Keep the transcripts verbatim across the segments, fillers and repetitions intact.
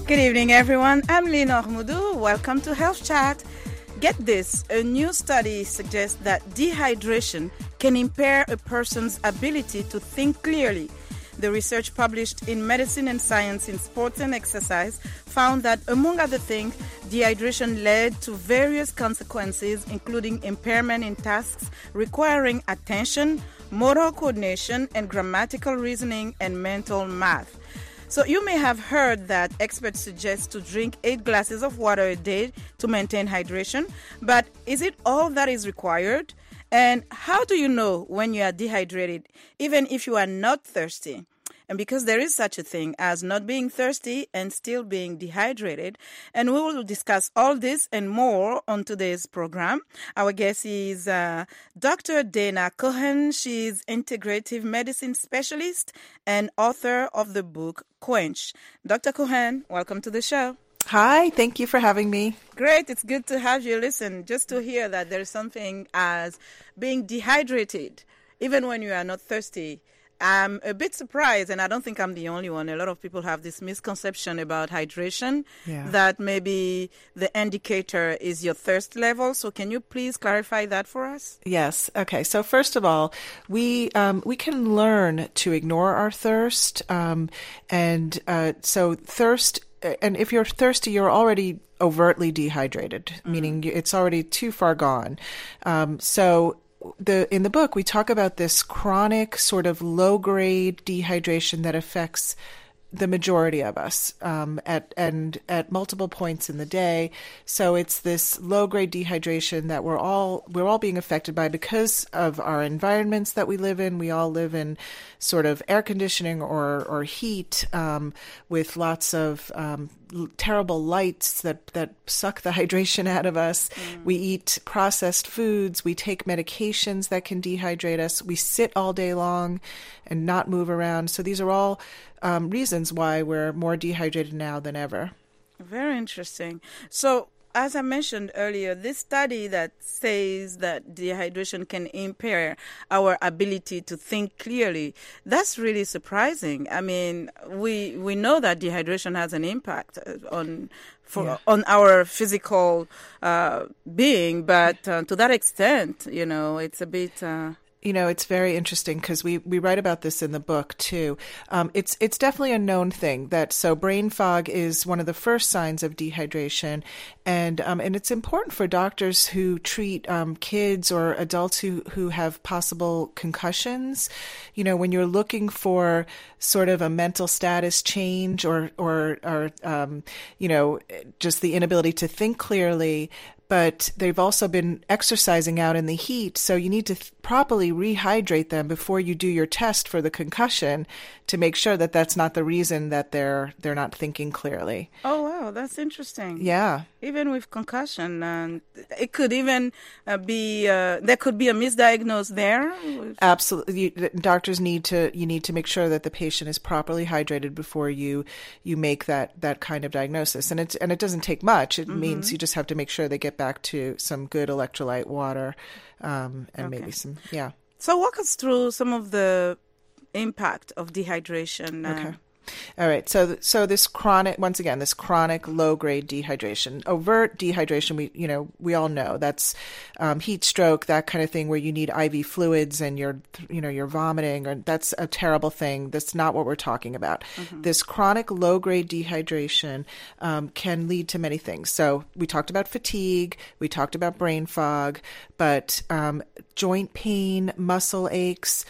Good evening, everyone. I'm Lenore Moudou. Welcome to Health Chat. Get this, a new study suggests that dehydration can impair a person's ability to think clearly. The research published in Medicine and Science in Sports and Exercise found that, among other things, dehydration led to various consequences, including impairment in tasks requiring attention, motor coordination, and grammatical reasoning and mental math. So you may have heard that experts suggest to drink eight glasses of water a day to maintain hydration, but is it all that is required? And how do you know when you are dehydrated, even if you are not thirsty? And because there is such a thing as not being thirsty and still being dehydrated. And we will discuss all this and more on today's program. Our guest is uh, Doctor Dana Cohen. She's integrative medicine specialist and author of the book Quench. Doctor Cohen, welcome to the show. Hi, thank you for having me. Great, it's good to have you. Listen, just to hear that there's something as being dehydrated, even when you are not thirsty. I'm a bit surprised, and I don't think I'm the only one. A lot of people have this misconception about hydration, yeah. that maybe the indicator is your thirst level. So can you please clarify that for us? Yes. Okay. So first of all, we um, we can learn to ignore our thirst. Um, and uh, so thirst, and if you're thirsty, you're already overtly dehydrated, mm-hmm. meaning it's already too far gone. Um, so The in the book, we talk about this chronic sort of low-grade dehydration that affects the majority of us um, at and at multiple points in the day. So it's this low-grade dehydration that we're all we're all being affected by because of our environments that we live in. We all live in sort of air conditioning or or heat um, with lots of um, terrible lights that, that suck the hydration out of us. Mm. We eat processed foods. We take medications that can dehydrate us. We sit all day long and not move around. So these are all um, reasons why we're more dehydrated now than ever. Very interesting. So as I mentioned earlier, this study that says that dehydration can impair our ability to think clearly, that's really surprising. I mean, we we know that dehydration has an impact on for, yeah. on our physical uh, being, but uh, to that extent, you know, it's a bit... Uh, You know, it's very interesting because we, we write about this in the book, too. Um, it's it's definitely a known thing that so brain fog is one of the first signs of dehydration. And um, and it's important for doctors who treat um, kids or adults who, who have possible concussions. You know, when you're looking for sort of a mental status change or, or, or um, you know, just the inability to think clearly, but they've also been exercising out in the heat, so you need to th- properly rehydrate them before you do your test for the concussion to make sure that that's not the reason that they're they're not thinking clearly. Oh, wow, that's interesting. Yeah. Even with concussion, and it could even uh, be uh, there could be a misdiagnosis there. Absolutely, you, doctors need to you need to make sure that the patient is properly hydrated before you you make that that kind of diagnosis, and it and it doesn't take much. It mm-hmm. means you just have to make sure they get back to some good electrolyte water, um, and okay. maybe some yeah. So walk us through some of the impact of dehydration. Uh, okay. All right. So, so this chronic, once again, this chronic low-grade dehydration, overt dehydration, we, you know, we all know that's um, heat stroke, that kind of thing, where you need I V fluids and you're, you know, you're vomiting, or that's a terrible thing. That's not what we're talking about. Mm-hmm. This chronic low-grade dehydration um, can lead to many things. So we talked about fatigue, we talked about brain fog, but um, joint pain, muscle aches,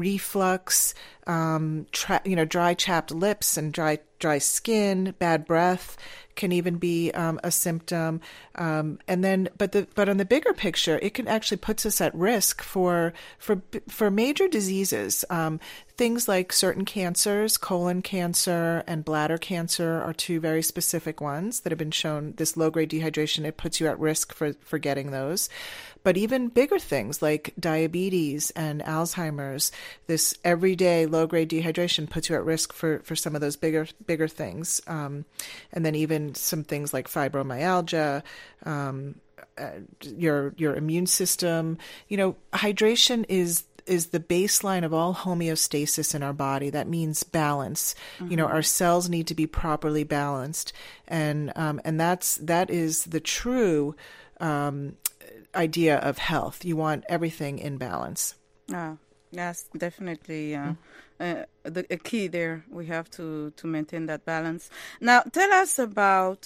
reflux, um, tra- you know, dry chapped lips and dry dry skin, bad breath can even be um, a symptom. Um, and then, but the but on the bigger picture, it can actually puts us at risk for for for major diseases. Um, things like certain cancers, colon cancer and bladder cancer are two very specific ones that have been shown. This low grade dehydration, it puts you at risk for for getting those. But even bigger things like diabetes and Alzheimer's, this everyday low-grade dehydration puts you at risk for, for some of those bigger bigger things. Um, and then even some things like fibromyalgia, um, uh, your your immune system. You know, hydration is is the baseline of all homeostasis in our body. That means balance. Mm-hmm. You know, our cells need to be properly balanced, and um, and that's that is the true um, idea of health. You want everything in balance. Ah, that's definitely uh, mm-hmm. uh, the a key there. We have to to maintain that balance. Now, tell us about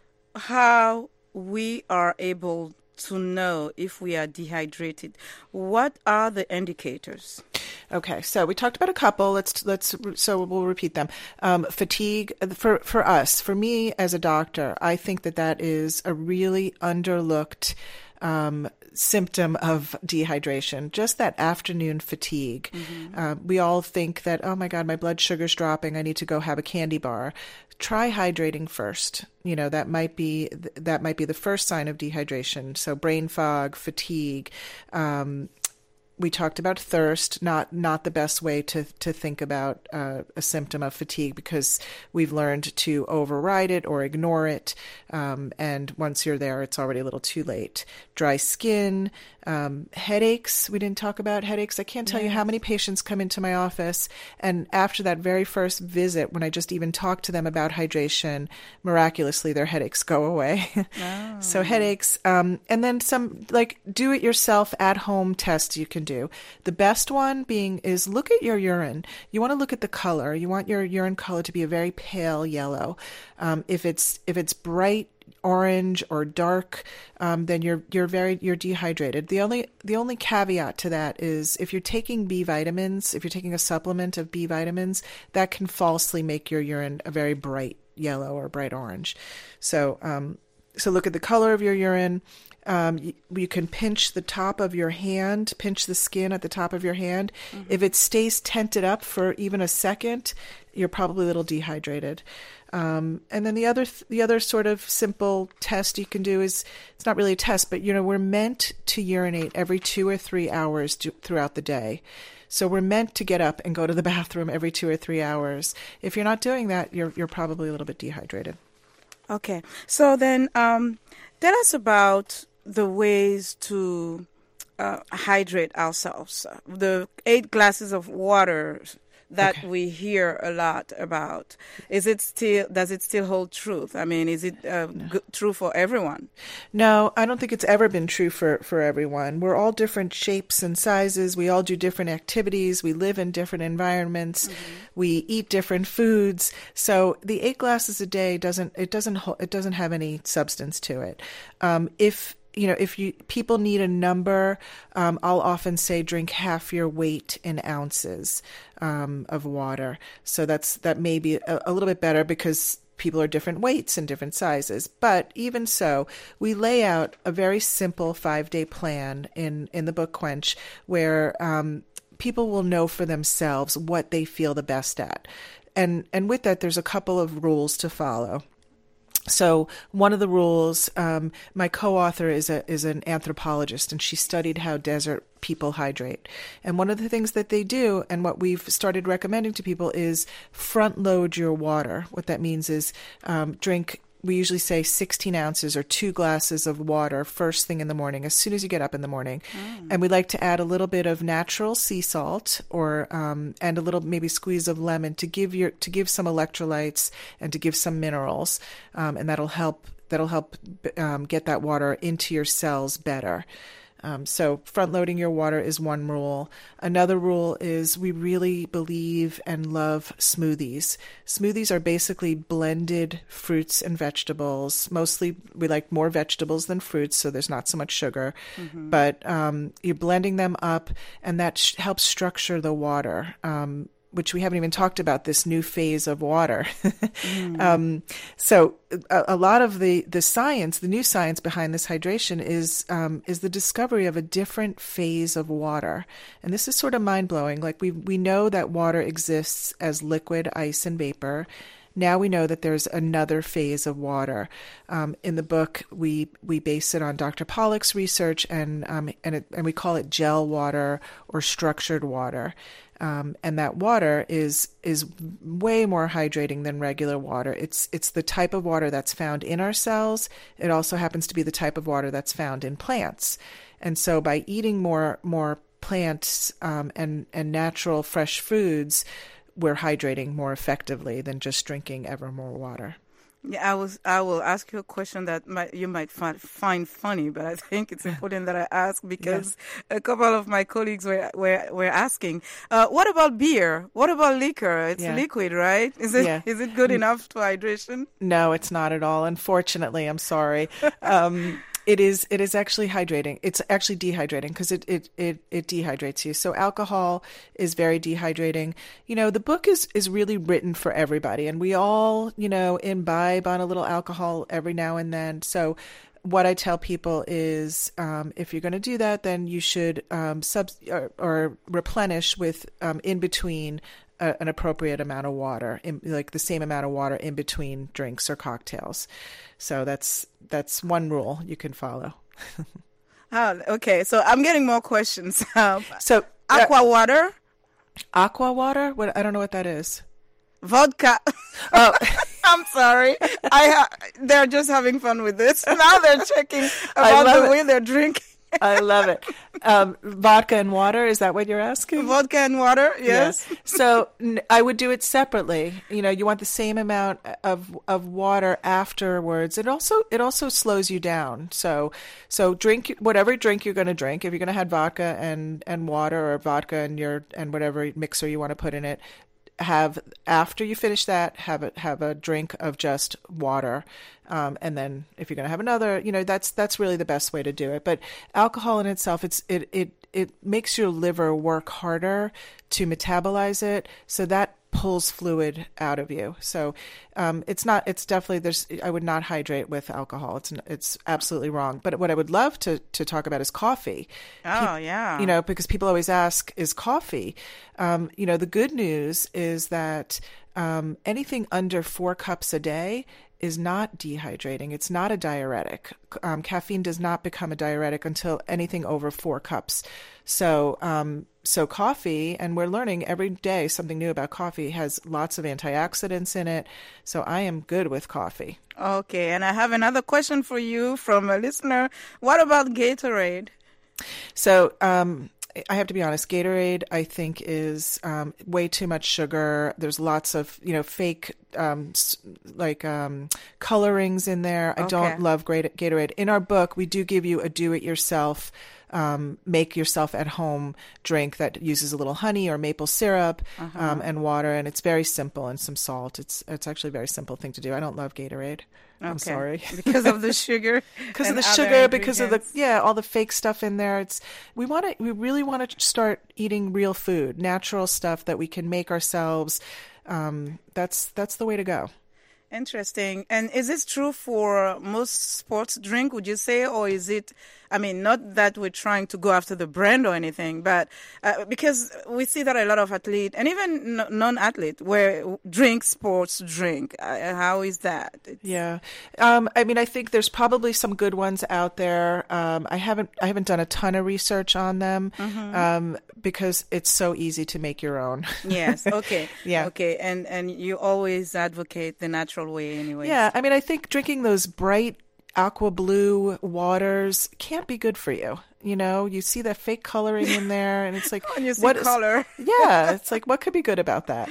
how we are able to know if we are dehydrated. What are the indicators? Okay, so we talked about a couple. Let's let's so we'll repeat them. Um, fatigue for for us, for me as a doctor, I think that that is a really underlooked um, symptom of dehydration. Just that afternoon fatigue. Mm-hmm. Uh, we all think that, oh my God, my blood sugar's dropping. I need to go have a candy bar. Try hydrating first. You know, that might be that might be the first sign of dehydration. So brain fog, fatigue. Um, we talked about thirst, not not the best way to to think about uh, a symptom of fatigue, because we've learned to override it or ignore it. Um, and once you're there, it's already a little too late. Dry skin, um, headaches. We didn't talk about headaches. I can't tell yes. you how many patients come into my office, and after that very first visit, when I just even talk to them about hydration, miraculously their headaches go away. Oh. So headaches, um, and then some like do-it-yourself at-home tests you can do. The best one being is look at your urine. You want to look at the color. You want your urine color to be a very pale yellow. Um, if it's if it's bright orange or dark, um, then you're you're very you're dehydrated. The only the only caveat to that is if you're taking B vitamins, if you're taking a supplement of B vitamins, that can falsely make your urine a very bright yellow or bright orange. So um, so look at the color of your urine. Um, you, you can pinch the top of your hand, pinch the skin at the top of your hand. Mm-hmm. If it stays tented up for even a second, you're probably a little dehydrated. Um, and then the other th- the other sort of simple test you can do is, it's not really a test, but you know we're meant to urinate every two or three hours do- throughout the day. So we're meant to get up and go to the bathroom every two or three hours. If you're not doing that, you're you're probably a little bit dehydrated. Okay, so then um, tell us about the ways to uh, hydrate ourselves. The eight glasses of water that okay. we hear a lot about. Is it still? Does it still hold truth? I mean, is it uh, no. g- true for everyone? No, I don't think it's ever been true for, for everyone. We're all different shapes and sizes. We all do different activities. We live in different environments. Mm-hmm. We eat different foods. So the eight glasses a day doesn't it doesn't it doesn't have any substance to it. Um, if You know, if you people need a number, um, I'll often say drink half your weight in ounces um, of water. So that's that may be a, a little bit better because people are different weights and different sizes. But even so, we lay out a very simple five-day plan in, in the book Quench where um, people will know for themselves what they feel the best at. And and with that, there's a couple of rules to follow. So one of the rules, um, my co-author is a is an anthropologist, and she studied how desert people hydrate. And one of the things that they do, and what we've started recommending to people, is front load your water. What that means is um, drink. We usually say sixteen ounces or two glasses of water first thing in the morning, as soon as you get up in the morning. Mm. And we like to add a little bit of natural sea salt or um, and a little maybe squeeze of lemon to give your to give some electrolytes and to give some minerals, um, and that'll help that'll help um, get that water into your cells better. Um, so front-loading your water is one rule. Another rule is we really believe and love smoothies. Smoothies are basically blended fruits and vegetables. Mostly we like more vegetables than fruits, so there's not so much sugar. Mm-hmm. But um, you're blending them up, and that sh- helps structure the water. Um, which we haven't even talked about, this new phase of water. mm. um, so a, a lot of the, the science, the new science behind this hydration is um, is the discovery of a different phase of water. And this is sort of mind-blowing. Like we we know that water exists as liquid, ice, and vapor. Now we know that there's another phase of water. Um, in the book, we we base it on Doctor Pollack's research, and um, and, it, and we call it gel water or structured water. Um, and that water is is way more hydrating than regular water. It's it's the type of water that's found in our cells. It also happens to be the type of water that's found in plants. And so by eating more more plants um, and, and natural fresh foods, we're hydrating more effectively than just drinking ever more water. Yeah, I was. I will ask you a question that might, you might find, find funny, but I think it's important that I ask because yeah. a couple of my colleagues were were, were asking, uh, "What about beer? What about liquor? It's yeah. liquid, right? Is it yeah. is it good enough for hydration?" No, it's not at all. Unfortunately, I'm sorry. Um, It is. It is actually hydrating. It's actually dehydrating because it, it, it, it dehydrates you. So alcohol is very dehydrating. You know, the book is, is really written for everybody, and we all, you know, imbibe on a little alcohol every now and then. So what I tell people is, um, if you're going to do that, then you should um, sub or, or replenish with um, in between a, an appropriate amount of water, in, like the same amount of water in between drinks or cocktails. So that's that's one rule you can follow. Oh, okay. So I'm getting more questions. Um, so aqua uh, water. Aqua water? What? I don't know what that is. Vodka. Oh, I'm sorry. I ha- they're just having fun with this. Now they're checking about the it. way they're drinking. I love it. Um, vodka and water, is that what you're asking? Vodka and water, yes. Yeah. So n- I would do it separately. You know, you want the same amount of of water afterwards. It also it also slows you down. So so drink whatever drink you're going to drink. If you're going to have vodka and, and water, or vodka and your and whatever mixer you want to put in it, have after you finish that, have a have a drink of just water. Um, and then if you're going to have another, you know, that's that's really the best way to do it. But alcohol in itself, it's it it it makes your liver work harder to metabolize it, so that pulls fluid out of you. So um, it's not. It's definitely there's. I would not hydrate with alcohol. It's it's absolutely wrong. But what I would love to to talk about is coffee. Oh Pe- yeah. You know, because people always ask, is coffee? Um, you know, the good news is that um, anything under four cups a day is not dehydrating. It's not a diuretic. Um, caffeine does not become a diuretic until anything over four cups. So, um, so coffee, and we're learning every day something new about coffee, has lots of antioxidants in it. So I am good with coffee. Okay, and I have another question for you from a listener. What about Gatorade? So, um, I have to be honest, Gatorade, I think, is um, way too much sugar. There's lots of, you know, fake, um, like, um, colorings in there. I okay. don't love great Gatorade. In our book, we do give you a do-it-yourself, um, make yourself at home drink that uses a little honey or maple syrup uh-huh. um, and water, and it's very simple, and some salt. It's it's actually a very simple thing to do. I don't love Gatorade. Okay. I'm sorry. Because of the sugar. Because of the sugar, because of the yeah, all the fake stuff in there. It's we want to we really want to start eating real food, natural stuff that we can make ourselves. Um, that's that's the way to go. Interesting. And is this true for most sports drink, would you say, or is it, I mean, not that we're trying to go after the brand or anything, but uh, because we see that a lot of athletes and even non-athletes where drink sports drink. Uh, how is that? It's... Yeah. Um, I mean, I think there's probably some good ones out there. Um, I haven't, I haven't done a ton of research on them mm-hmm. um, because it's so easy to make your own. Yes. Okay. Yeah. Okay. And, and you always advocate the natural way anyway. Yeah, I mean, I think drinking those bright aqua blue waters can't be good for you. You know, you see that fake coloring in there, and it's like, when you see what color. Is, yeah, it's like, what could be good about that?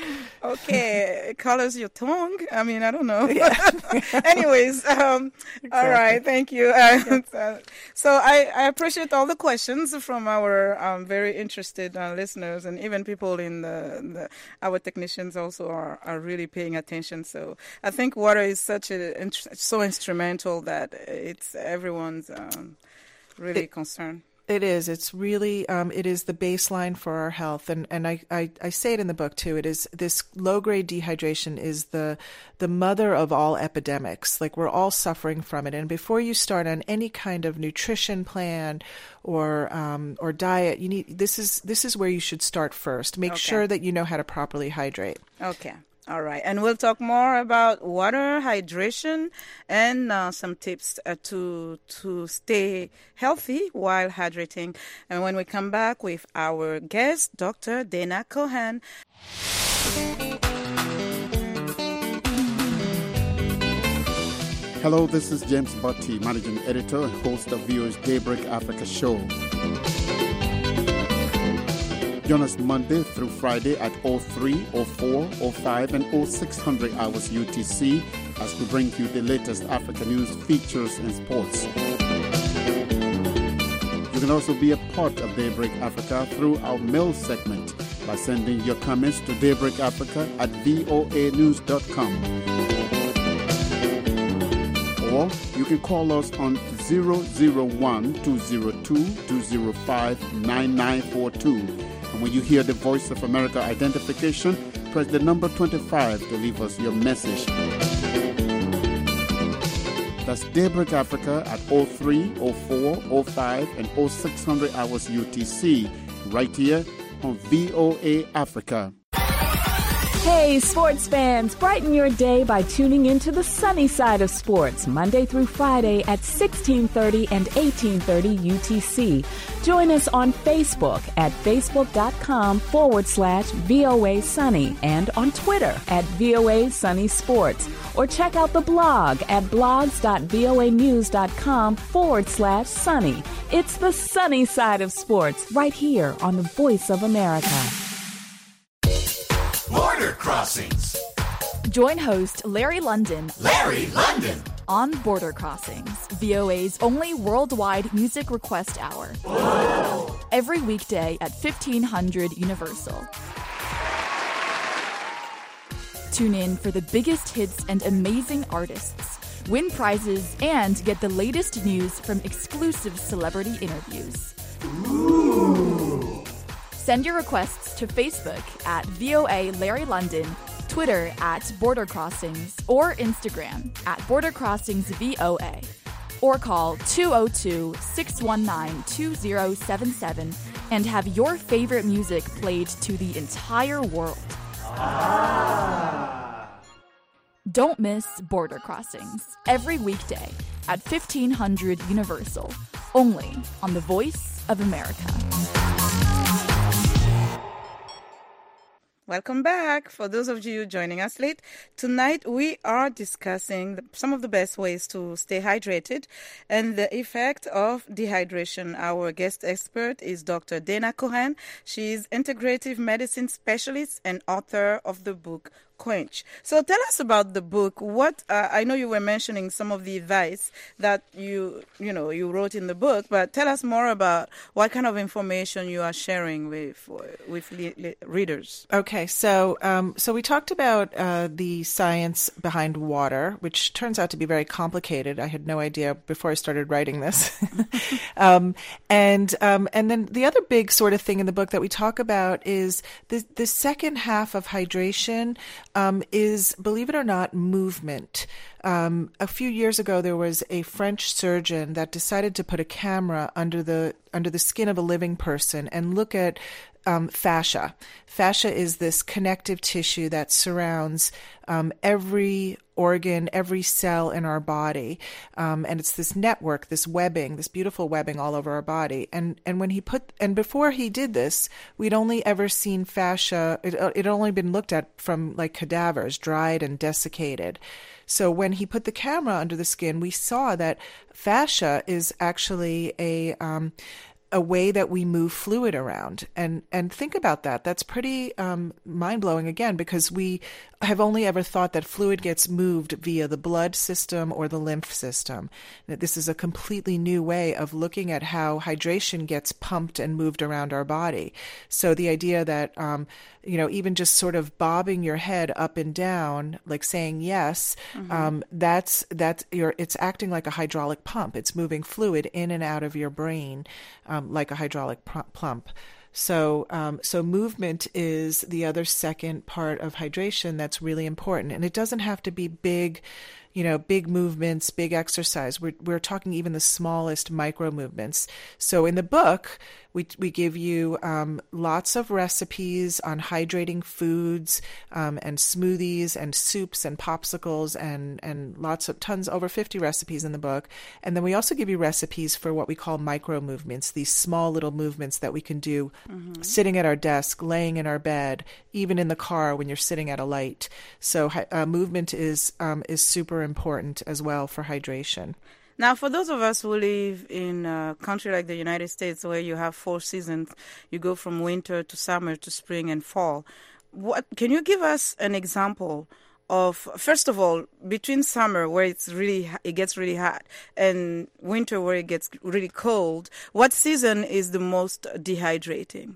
Okay, it colors your tongue. I mean, I don't know. Yeah. Anyways, um, exactly. All right, thank you. Uh, uh, so I, I appreciate all the questions from our um, very interested uh, listeners, and even people in the, the our technicians also are, are really paying attention. So I think water is such a so instrumental that it's everyone's. Um, Really it, concerned. It is. It's really, um, it is the baseline for our health. And, and I, I, I say it in the book too. It is this low grade dehydration is the, the mother of all epidemics. Like we're all suffering from it. And before you start on any kind of nutrition plan or, um, or diet, you need, this is, this is where you should start first. Make okay. sure that you know how to properly hydrate. Okay. All right. And we'll talk more about water, hydration, and uh, some tips uh, to to stay healthy while hydrating. And when we come back with our guest, Doctor Dana Cohen. Hello, this is James Botti, Managing Editor and host of V O's Daybreak Africa show. Join us Monday through Friday at oh three, oh four, oh five, and oh six hundred hours U T C as we bring you the latest African news, features, and sports. You can also be a part of Daybreak Africa through our mail segment by sending your comments to daybreakafrica at voa news dot com. Or you can call us on zero zero one, two zero two, two zero five, nine nine four two. And when you hear the Voice of America identification, press the number twenty-five to leave us your message. That's Daybreak Africa at oh three, oh four, oh five, and oh six hundred hours U T C, right here on V O A Africa. Hey, sports fans, brighten your day by tuning into the sunny side of sports, Monday through Friday at sixteen thirty and eighteen thirty U T C. Join us on Facebook at facebook.com forward slash VOA Sunny and on Twitter at VOA Sunny Sports. Or check out the blog at blogs.voanews.com forward slash sunny. It's the sunny side of sports right here on the Voice of America. Border Crossings. Join host Larry London. Larry London. On Border Crossings, V O A's only worldwide music request hour. Whoa. Every weekday at fifteen hundred Universal. Tune in for the biggest hits and amazing artists. Win prizes and get the latest news from exclusive celebrity interviews. Ooh. Send your requests to Facebook at V O A Larry London, Twitter at Border Crossings, or Instagram at Border Crossings V O A. Or call two oh two, six one nine, two oh seven seven and have your favorite music played to the entire world. Ah. Don't miss Border Crossings every weekday at fifteen hundred Universal, only on the Voice of America. Welcome back. For those of you joining us late, tonight we are discussing the, some of the best ways to stay hydrated and the effect of dehydration. Our guest expert is Doctor Dana Cohen. She is integrative medicine specialist and author of the book Quench. So tell us about the book. What uh, I know you were mentioning some of the advice that you you know you wrote in the book, but tell us more about what kind of information you are sharing with with li- li- readers. Okay, so um, so we talked about uh, the science behind water, which turns out to be very complicated. I had no idea before I started writing this. um, and um, and then the other big sort of thing in the book that we talk about is the the second half of hydration. Um, is, believe it or not, movement. Um, a few years ago, there was a French surgeon that decided to put a camera under the under the skin of a living person and look at um, fascia. Fascia is this connective tissue that surrounds um, every organ, every cell in our body. Um, and it's this network, this webbing, this beautiful webbing all over our body. And and when he put, and before he did this, we'd only ever seen fascia, it had only been looked at from like cadavers, dried and desiccated. So when he put the camera under the skin, we saw that fascia is actually a um, a way that we move fluid around. And and think about that. That's pretty um, mind-blowing, again, because we have only ever thought that fluid gets moved via the blood system or the lymph system. That this is a completely new way of looking at how hydration gets pumped and moved around our body. So the idea that, um, you know, even just sort of bobbing your head up and down, like saying yes, mm-hmm. um, that's, that's your, it's acting like a hydraulic pump. It's moving fluid in and out of your brain um, like a hydraulic pump. So, um, so movement is the other second part of hydration that's really important, and it doesn't have to be big, you know, big movements, big exercise. We're we're talking even the smallest micro movements. So, in the book, we we give you um, lots of recipes on hydrating foods um, and smoothies and soups and popsicles and and lots of tons over fifty recipes in the book. And then we also give you recipes for what we call micro movements, these small little movements that we can do mm-hmm. sitting at our desk, laying in our bed, even in the car when you're sitting at a light. So uh, movement is um, is super important as well for hydration. Now, for those of us who live in a country like the United States, where you have four seasons, you go from winter to summer to spring and fall. What can you give us an example of, first of all, between summer where it's really it gets really hot and winter where it gets really cold? What season is the most dehydrating?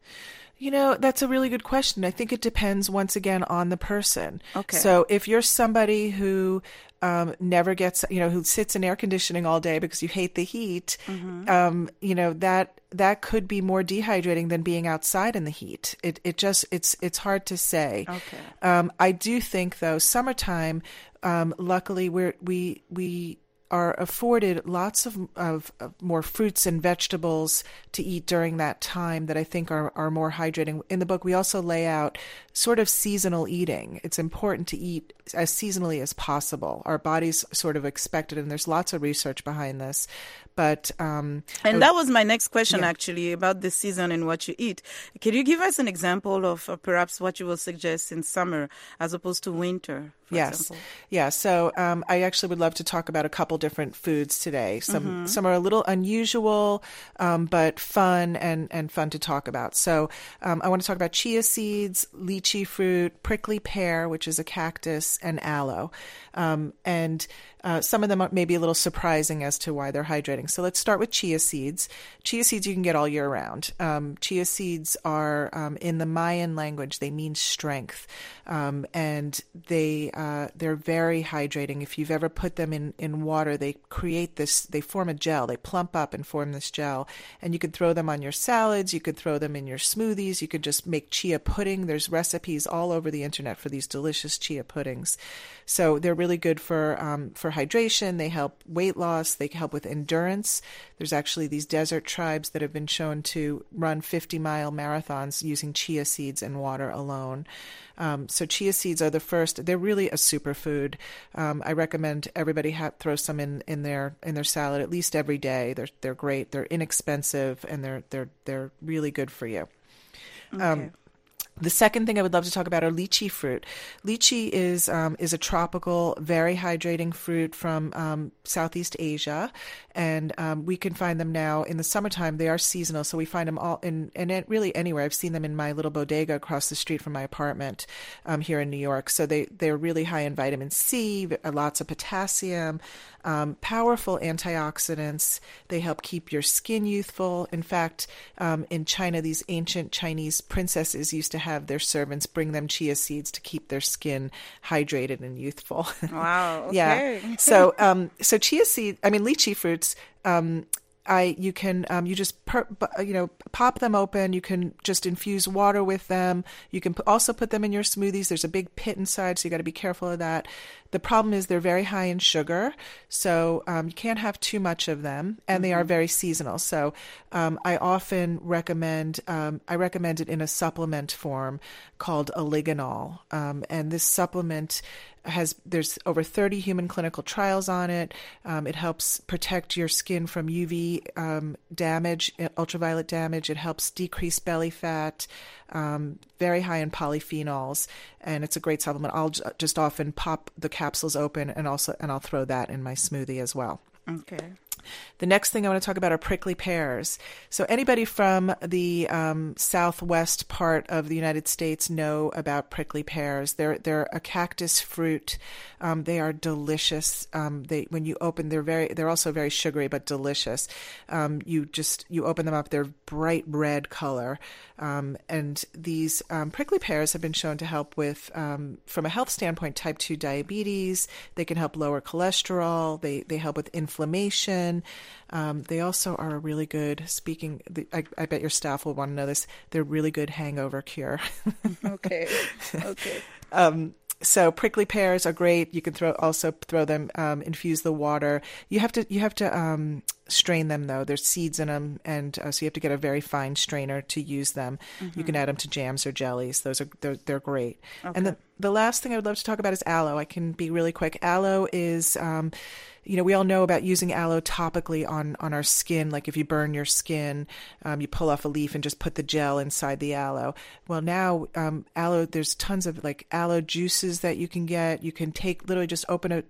You know, that's a really good question. I think it depends, once again, on the person. Okay. So if you're somebody who um, never gets, you know, who sits in air conditioning all day because you hate the heat, mm-hmm. um, you know, that that could be more dehydrating than being outside in the heat. It it just, it's it's hard to say. Okay. Um, I do think, though, summertime, um, luckily, we're, we we are afforded lots of, of, of more fruits and vegetables to eat during that time that I think are, are more hydrating. In the book, we also lay out sort of seasonal eating. It's important to eat as seasonally as possible. Our bodies sort of expect it, and there's lots of research behind this. But um, and that was my next question, yeah. actually, about the season and what you eat. Can you give us an example of uh, perhaps what you will suggest in summer as opposed to winter, for yes. example? Yeah. So um, I actually would love to talk about a couple different foods today. Some mm-hmm. some are a little unusual, um, but fun and, and fun to talk about. So um, I want to talk about chia seeds, lychee fruit, prickly pear, which is a cactus, and aloe. Um, and uh, some of them are maybe a little surprising as to why they're hydrating. So let's start with chia seeds. Chia seeds you can get all year round. Um, chia seeds are, um, in the Mayan language, they mean strength. Um, and they, uh, they're very hydrating. If you've ever put them in, in water, they create this, they form a gel. They plump up and form this gel. And you could throw them on your salads. You could throw them in your smoothies. You could just make chia pudding. There's recipes all over the internet for these delicious chia puddings. So they're really good for um, for hydration. They help weight loss. They help with endurance. There's actually these desert tribes that have been shown to run fifty-mile marathons using chia seeds and water alone. Um, so chia seeds are the first. They're really a superfood. Um, I recommend everybody ha- throw some in, in their in their salad at least every day. They're they're great. They're inexpensive and they're they're they're really good for you. Okay. Um, The second thing I would love to talk about are lychee fruit. Lychee is um, is a tropical, very hydrating fruit from um, Southeast Asia, and um, we can find them now in the summertime. They are seasonal, so we find them all in, in really anywhere. I've seen them in my little bodega across the street from my apartment um, here in New York. So they, they're really high in vitamin C, lots of potassium, um, powerful antioxidants. They help keep your skin youthful. In fact, um, in China, these ancient Chinese princesses used to have their servants bring them chia seeds to keep their skin hydrated and youthful. Wow. Okay. Yeah. So, um, so chia seed, I mean, lychee fruits, um, I, you can, um, you just, per, you know, pop them open. You can just infuse water with them. You can p- also put them in your smoothies. There's a big pit inside, so you got to be careful of that. The problem is they're very high in sugar, so um, you can't have too much of them, and mm-hmm. they are very seasonal. So um, I often recommend, um, I recommend it in a supplement form called Oligonol, um, and this supplement has, there's over thirty human clinical trials on it. Um, it helps protect your skin from U V um, damage, ultraviolet damage. It helps decrease belly fat, um, very high in polyphenols, and it's a great supplement. I'll j- just often pop the capsules open and also, and I'll throw that in my smoothie as well. Okay. The next thing I want to talk about are prickly pears. So anybody from the um, southwest part of the United States know about prickly pears. They're they're a cactus fruit. Um, they are delicious. Um, they when you open, they're very they're also very sugary but delicious. Um, you just you open them up, they're bright red color. Um, and these um, prickly pears have been shown to help with, um, from a health standpoint, type two diabetes. They can help lower cholesterol. They they help with inflammation. Um, they also are a really good, speaking, the, I, I bet your staff will want to know this, they're really good hangover cure. Okay, okay. um, so prickly pears are great. You can throw also throw them, um, infuse the water. You have to you have to um, strain them though. There's seeds in them, and uh, so you have to get a very fine strainer to use them. Mm-hmm. You can add them to jams or jellies. Those are they're, they're great. Okay. And the the last thing I would love to talk about is aloe. I can be really quick. Aloe is um, you know, we all know about using aloe topically on, on our skin. Like if you burn your skin, um, you pull off a leaf and just put the gel inside the aloe. Well, now um, aloe, there's tons of like aloe juices that you can get. You can take, literally just open a, a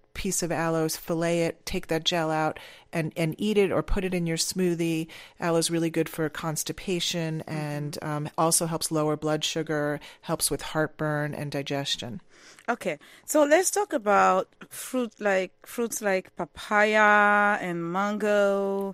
piece of aloes, fillet it, take that gel out, and, and eat it or put it in your smoothie. Aloe is really good for constipation and um, also helps lower blood sugar, helps with heartburn and digestion. Okay, so let's talk about fruit like fruits like papaya and mango,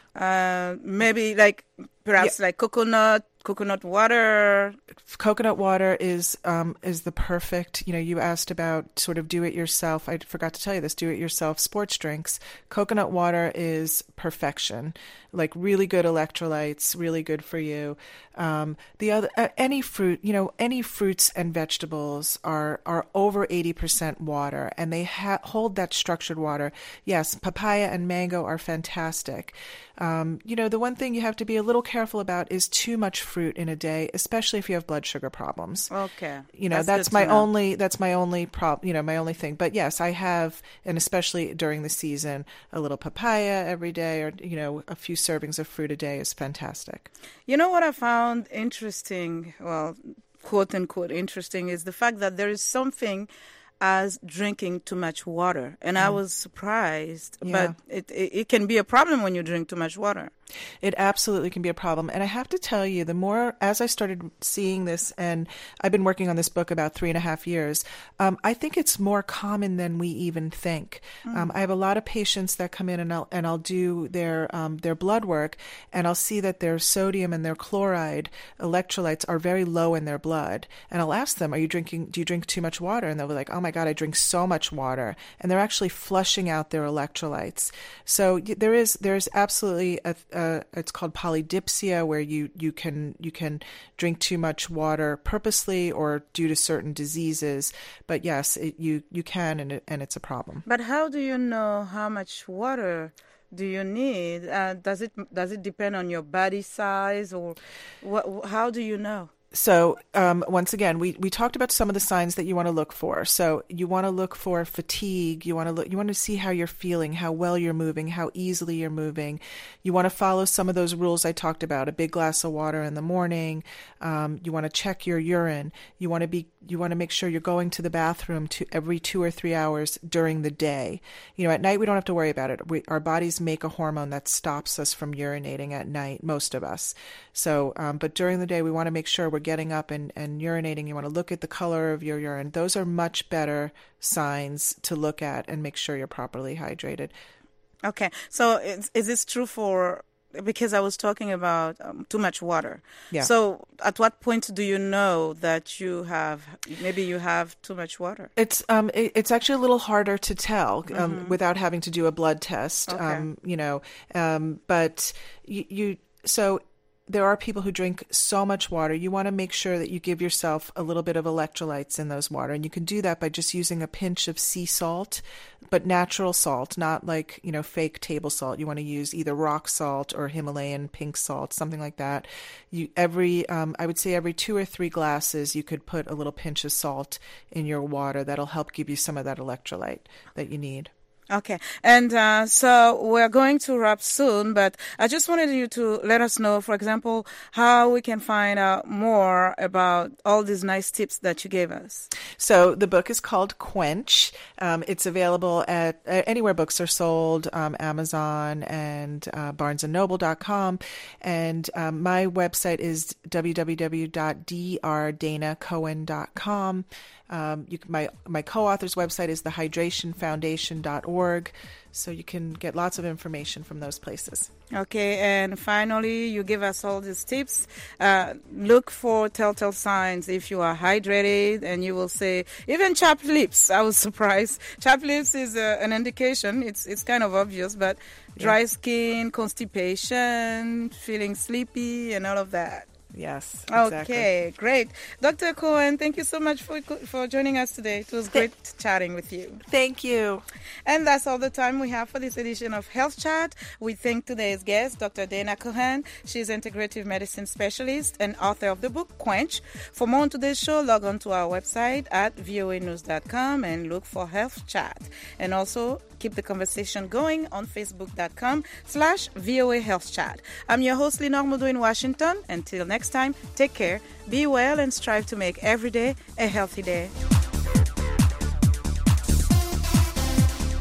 uh, maybe like perhaps Yeah. like coconut, coconut water. Coconut water is um, is the perfect, you know, you asked about sort of do-it-yourself. I forgot to tell you this, do-it-yourself sports drinks. Coconut water is perfection, like really good electrolytes, really good for you. Um, the other, uh, any fruit, you know, any fruits and vegetables are, are over eighty percent water, and they ha- hold that structured water. Yes, papaya and mango are fantastic. Um, you know, the one thing you have to be a little careful about is too much fruit in a day, especially if you have blood sugar problems. Okay, You know, That's that's, good to my know. only, that's my only prob, you know, my only thing. But yes, I have, and especially during the season, a little papaya every day, or, you know, a few servings of fruit a day is fantastic. You know what I found interesting, well, quote unquote interesting, is the fact that there is something as drinking too much water. And I was surprised, Yeah. but it, it it can be a problem when you drink too much water. It absolutely can be a problem. And I have to tell you, the more, as I started seeing this, and I've been working on this book about three and a half years, um, I think it's more common than we even think. Um, I have a lot of patients that come in and I'll, and I'll do their, um, their blood work, and I'll see that their sodium and their chloride electrolytes are very low in their blood. And I'll ask them, are you drinking, do you drink too much water? And they'll be like, oh my God, I drink so much water. And they're actually flushing out their electrolytes. So y- there is, there's absolutely a, Uh, it's called polydipsia, where you, you can you can drink too much water purposely or due to certain diseases. But yes, it, you you can, and it, and it's a problem. But how do you know how much water do you need? Uh, does it does it depend on your body size, or what? How do you know? So um, once again, we, we talked about some of the signs that you want to look for. So you want to look for fatigue. You want to look. You want to see how you're feeling, how well you're moving, how easily you're moving. You want to follow some of those rules I talked about. A big glass of water in the morning. Um, you want to check your urine. You want to be. You want to make sure you're going to the bathroom to every two or three hours during the day. You know, at night we don't have to worry about it. We, our bodies make a hormone that stops us from urinating at night. Most of us. So, um, but during the day we want to make sure we're getting up and, and urinating. You want to look at the color of your urine. Those are much better signs to look at and make sure you're properly hydrated. Okay, so is, is this true for? Because I was talking about um, too much water. Yeah. So at what point do you know that you have, maybe you have too much water? It's um it, it's actually a little harder to tell um, without having to do a blood test. Okay. Um, you know, um, but you, you so. There are people who drink so much water. You want to make sure that you give yourself a little bit of electrolytes in those water. And you can do that by just using a pinch of sea salt, but natural salt, not like, you know, fake table salt. You want to use either rock salt or Himalayan pink salt, something like that. You every, um, I would say every two or three glasses, you could put a little pinch of salt in your water. That'll help give you some of that electrolyte that you need. Okay, and uh, so we're going to wrap soon, but I just wanted you to let us know, for example, how we can find out more about all these nice tips that you gave us. So the book is called Quench. Um, it's available at uh, anywhere books are sold, um, Amazon and uh, barnes and noble dot com. And um, my website is w w w dot d r dana cohen dot com. Um, you can, my my co-author's website is the hydration foundation dot org, so you can get lots of information from those places. Okay, and finally, you give us all these tips. Uh, look for telltale signs if you are hydrated, and you will say, even chapped lips. I was surprised. Chapped lips is uh, an indication. It's it's kind of obvious, but dry Yeah. skin, constipation, feeling sleepy, and all of that. Yes, exactly. Okay, great. Doctor Cohen, thank you so much for for joining us today. It was great chatting with you. Thank you. And that's all the time we have for this edition of Health Chat. We thank today's guest, Doctor Dana Cohen. She's integrative medicine specialist and author of the book Quench. For more on today's show, log on to our website at voa news dot com and look for Health Chat. And also keep the conversation going on facebook.com slash VOA Health Chat. I'm your host, Lenore Modo in Washington. Until next time, take care, be well, and strive to make every day a healthy day.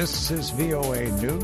This is V O A News.